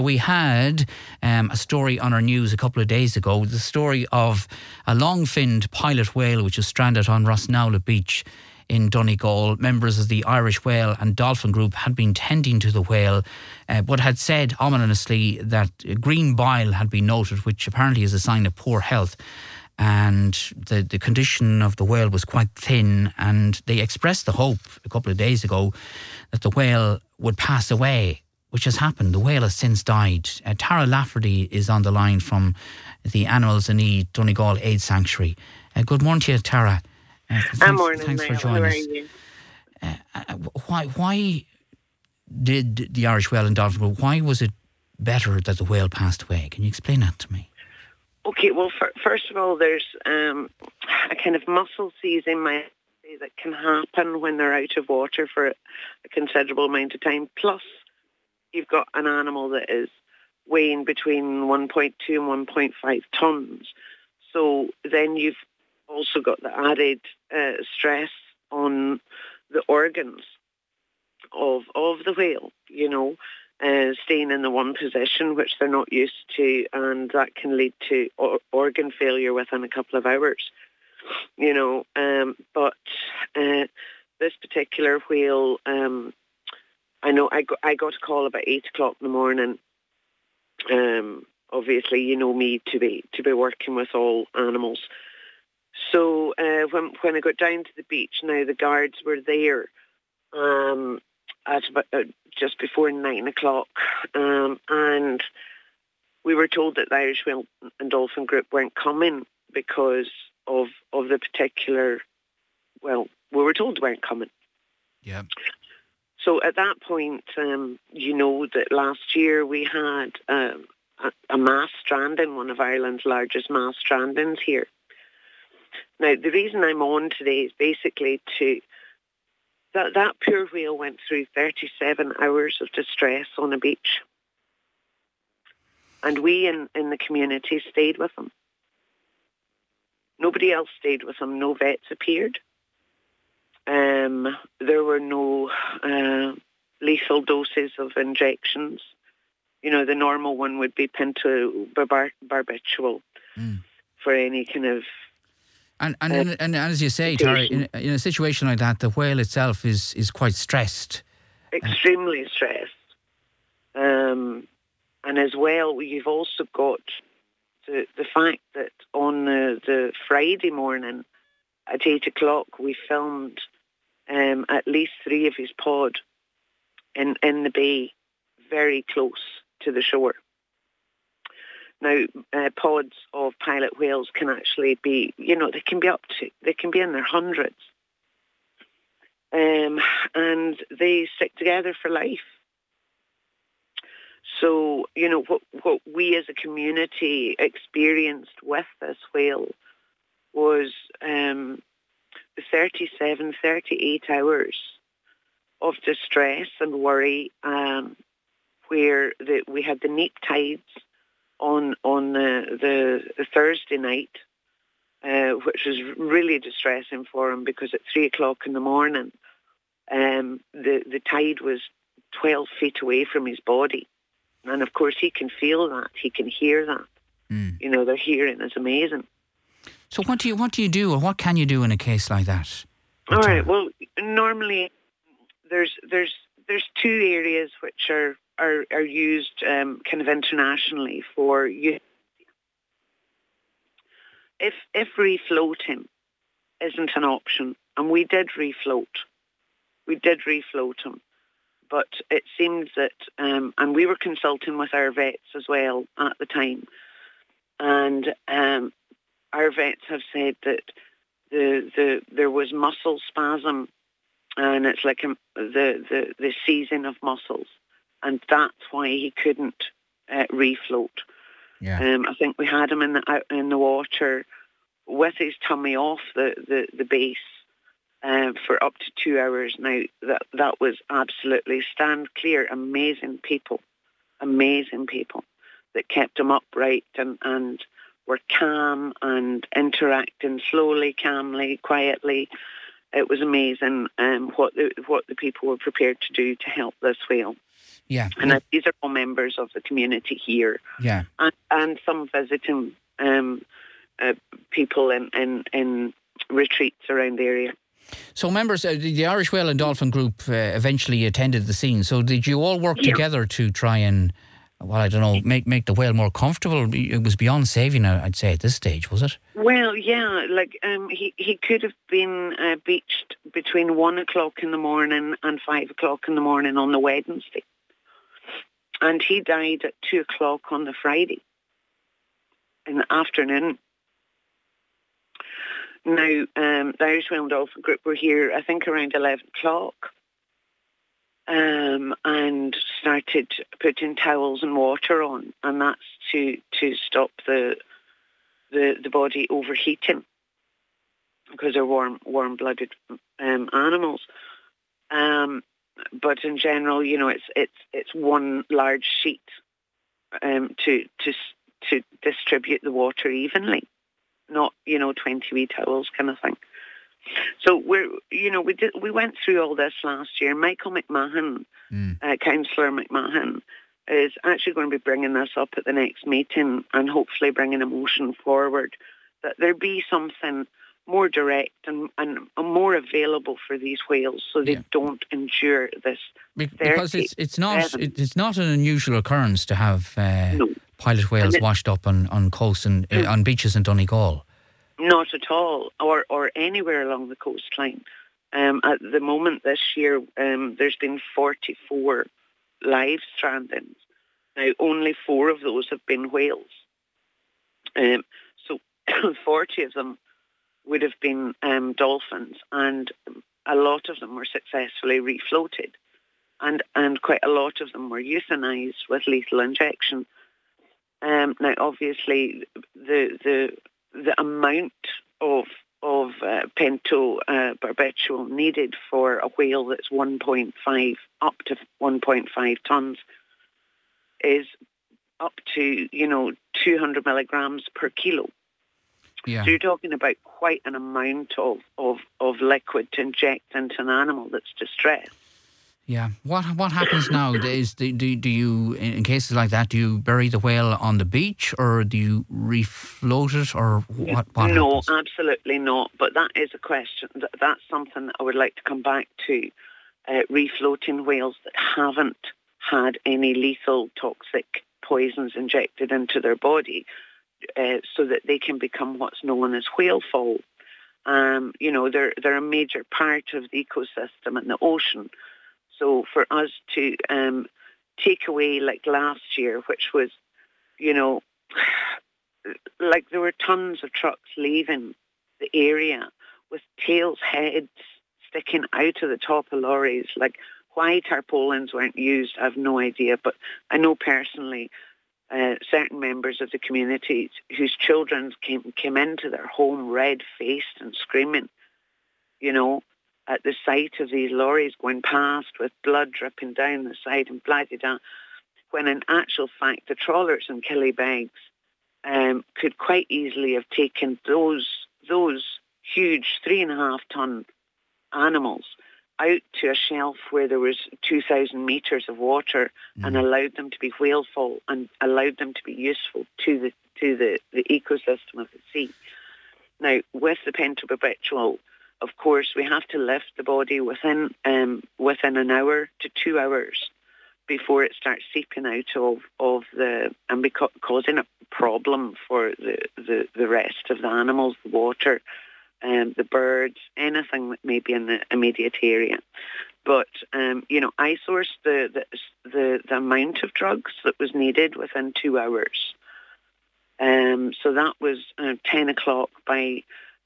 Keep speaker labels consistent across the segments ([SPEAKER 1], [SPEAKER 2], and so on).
[SPEAKER 1] we had a story on our news a couple of days ago, the story of a long-finned pilot whale which is stranded on Rossnowla Beach in Donegal. Members of the Irish Whale and Dolphin Group had been tending to the whale, but had said ominously that green bile had been noted, which apparently is a sign of poor health. And the condition of the whale was quite thin, and they expressed the hope a couple of days ago that the whale would pass away, which has happened. The whale has since died. Tara Lafferty is on the line from the Animals in Need Donegal Aid Sanctuary. Good morning to you, Tara.
[SPEAKER 2] Thanks
[SPEAKER 1] for joining us. Why did the Irish Whale and Dolphin Group, why was it better that the whale passed away? Can you explain that to me?
[SPEAKER 2] Okay, well, first of all, there's a kind of muscle seizing that can happen when they're out of water for a considerable amount of time. Plus, you've got an animal that is weighing between 1.2 and 1.5 tons. So then you've also got the added stress on the organs of the whale, staying in the one position, which they're not used to, and that can lead to organ failure within a couple of hours, but this particular whale, I know I got a call about 8 o'clock in the morning. Obviously, you know me to be working with all animals. So when I got down to the beach, now the guards were there at about just before 9 o'clock, and we were told that the Irish Whale and Dolphin Group weren't coming because of the particular. Well, we were told they weren't coming.
[SPEAKER 1] Yeah.
[SPEAKER 2] So at that point, that last year we had a mass stranding, one of Ireland's largest mass strandings here. Now, the reason I'm on today is basically that poor whale went through 37 hours of distress on a beach. And we in the community stayed with him. Nobody else stayed with him. No vets appeared. There were no lethal doses of injections. The normal one would be pentobarbital for any kind of...
[SPEAKER 1] And as you say, Tara, in a situation like that, the whale itself is quite stressed.
[SPEAKER 2] Extremely stressed. And as well, you've also got the fact that on the Friday morning at 8 o'clock, we filmed at least 3 of his pod in the bay, very close to the shore. Now, pods of pilot whales can actually be, they can be in their hundreds. And they stick together for life. So, what we as a community experienced with this whale was the 38 hours of distress and worry, where we had the neap tides on the Thursday night, which was really distressing for him because at 3 o'clock in the morning, the tide was 12 feet away from his body. And of course he can feel that, he can hear that. Their hearing is amazing.
[SPEAKER 1] So what do you do, or what can you do in a case like that?
[SPEAKER 2] All right, well, normally there's 2 areas which are used kind of internationally for youth. If refloating isn't an option, and we did refloat him, but it seems that, and we were consulting with our vets as well at the time, and our vets have said that there was muscle spasm, and it's like the seizing of muscles, and that's why he couldn't refloat.
[SPEAKER 1] Yeah.
[SPEAKER 2] I think we had him in the water with his tummy off the base for up to 2 hours. Now that was absolutely stand clear. Amazing people that kept him upright and were calm and interacting slowly, calmly, quietly. It was amazing what the people were prepared to do to help this whale.
[SPEAKER 1] Yeah.
[SPEAKER 2] And these are all members of the community here.
[SPEAKER 1] Yeah.
[SPEAKER 2] And some visiting people in retreats around the area.
[SPEAKER 1] So members, the Irish Whale and Dolphin Group eventually attended the scene. So did you all work together to try and, well, I don't know, make the whale more comfortable? It was beyond saving, I'd say, at this stage, was it?
[SPEAKER 2] Well, yeah, like he could have been beached between 1 o'clock in the morning and 5 o'clock in the morning on the Wednesday. And he died at 2 o'clock on the Friday in the afternoon. Now, the Irish Whale and Dolphin Group were here, I think, around 11 o'clock, and started putting towels and water on, and that's to stop the body overheating, because they're warm-blooded animals. But in general, you know, it's one large sheet to distribute the water evenly. Not, 20 wee towels kind of thing. So we went through all this last year. Michael McMahon, Councillor McMahon, is actually going to be bringing this up at the next meeting and hopefully bringing a motion forward that there be something more direct and more available for these whales so they don't endure this.
[SPEAKER 1] Because it's not an unusual occurrence to have pilot whales washed up on coasts and on beaches in Donegal.
[SPEAKER 2] Not at all, or anywhere along the coastline. At the moment this year, there's been 44 live strandings. Now, only 4 of those have been whales. So 40 of them would have been dolphins, and a lot of them were successfully refloated, and quite a lot of them were euthanized with lethal injection. Now, obviously, the amount of pentobarbital needed for a whale that's 1.5 up to 1.5 tons is up to 200 milligrams per kilo.
[SPEAKER 1] Yeah.
[SPEAKER 2] So you're talking about quite an amount of liquid to inject into an animal that's distressed.
[SPEAKER 1] Yeah. What happens now is do you, in cases like that, do you bury the whale on the beach or do you refloat it, or what
[SPEAKER 2] No,
[SPEAKER 1] happens?
[SPEAKER 2] absolutely not. But that is a question. That's something that I would like to come back to. Refloating whales that haven't had any lethal toxic poisons injected into their body, so that they can become what's known as whale fall. They're a major part of the ecosystem in the ocean. So for us to take away, like last year, which was, like there were tons of trucks leaving the area with tails, heads sticking out of the top of lorries. Like, why tarpaulins weren't used, I have no idea. But I know personally certain members of the community whose children came into their home red-faced and screaming, at the sight of these lorries going past with blood dripping down the side and blah-de-da, when in actual fact the trawlers in Killybegs could quite easily have taken those huge 3.5-ton animals out to a shelf where there was 2,000 metres of water and allowed them to be whale fall and allowed them to be useful to the ecosystem of the sea. Now, with the pentobarbital, of course, we have to lift the body within an hour to 2 hours before it starts seeping out of the and causing a problem for the rest of the animals, the water, the birds, anything that may be in the immediate area. But I sourced the amount of drugs that was needed within 2 hours. So that was 10 o'clock by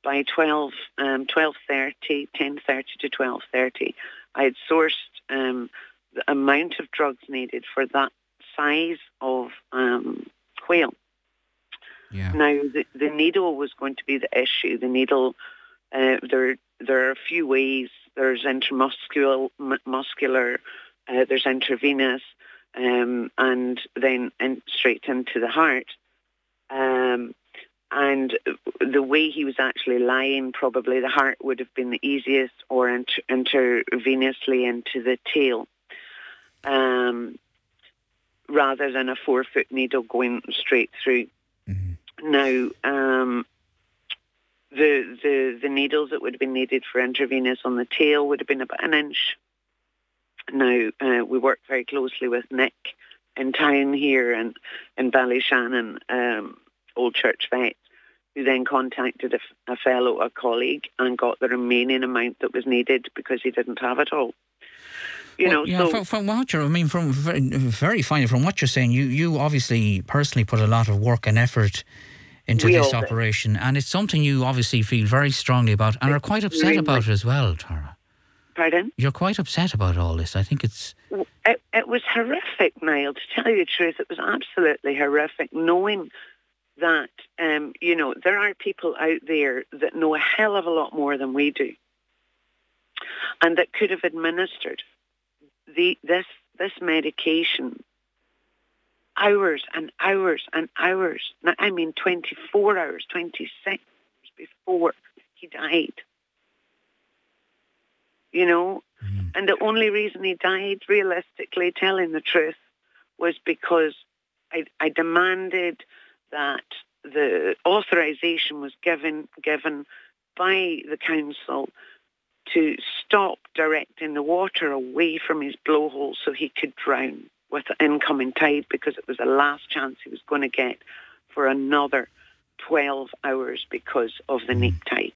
[SPEAKER 2] 12:30, 10:30 to 12:30. I had sourced the amount of drugs needed for that size of whale.
[SPEAKER 1] Yeah.
[SPEAKER 2] Now, the needle was going to be the issue. The needle, there are a few ways. There's intramuscular, there's intravenous, and then straight into the heart. And the way he was actually lying, probably the heart would have been the easiest, or intravenously into the tail. rather than a 4-foot needle going straight through. Now, the needles that would have been needed for intravenous on the tail would have been about 1 inch. Now, we work very closely with Nick in town here and in Ballyshannon, Old Church Vet, who then contacted a colleague and got the remaining amount that was needed because he didn't have it all.
[SPEAKER 1] From what you're, from very fine. From what you're saying, you obviously personally put a lot of work and effort into this operation, and it's something you obviously feel very strongly about and are quite upset about as well, Tara.
[SPEAKER 2] Pardon?
[SPEAKER 1] You're quite upset about all this. I think it's...
[SPEAKER 2] It was horrific, Niall, to tell you the truth. It was absolutely horrific, knowing that, there are people out there that know a hell of a lot more than we do and that could have administered this medication hours and hours and hours. Now, 24 hours, 26 hours before he died. And the only reason he died, realistically, telling the truth, was because I demanded that the authorization was given by the council to stop directing the water away from his blowhole so he could drown with the incoming tide, because it was the last chance he was going to get for another 12 hours because of the neap tide.